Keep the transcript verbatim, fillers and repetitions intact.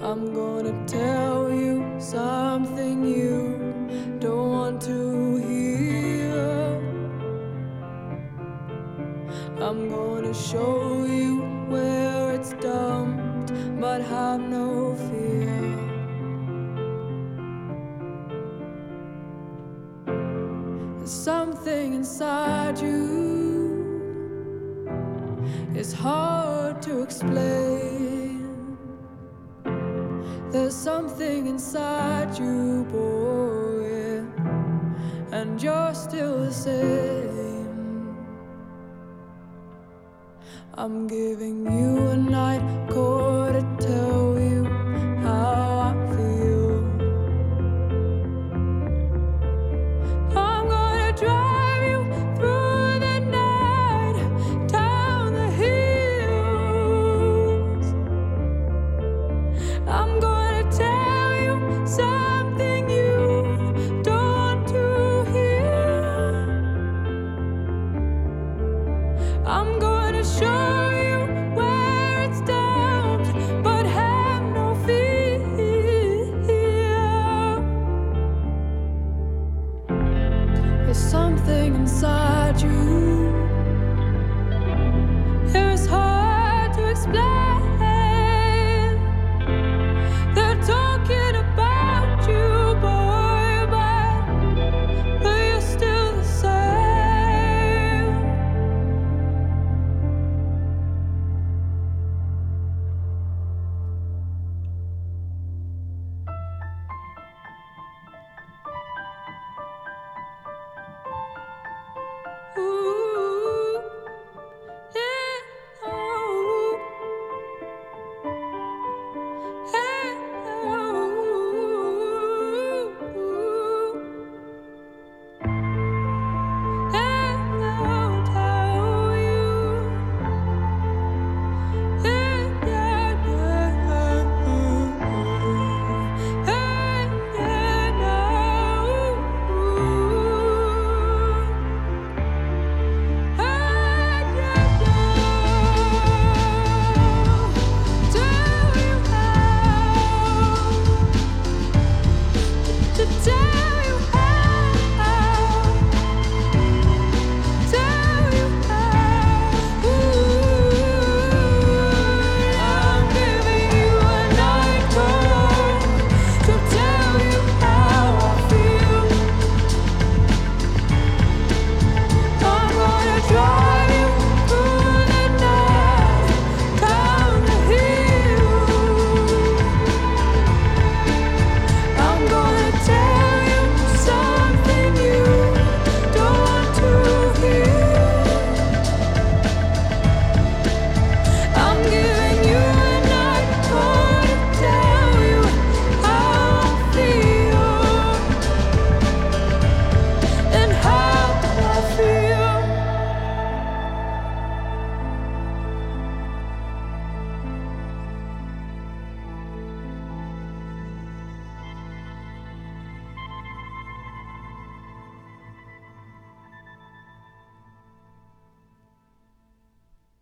I'm gonna tell you something you don't want to hear. I'm gonna show you where it's dumped, but have no fear. There's something inside you, it's hard to explain. There's something inside you, boy, and you're still the same. I'm giving you a night call to tell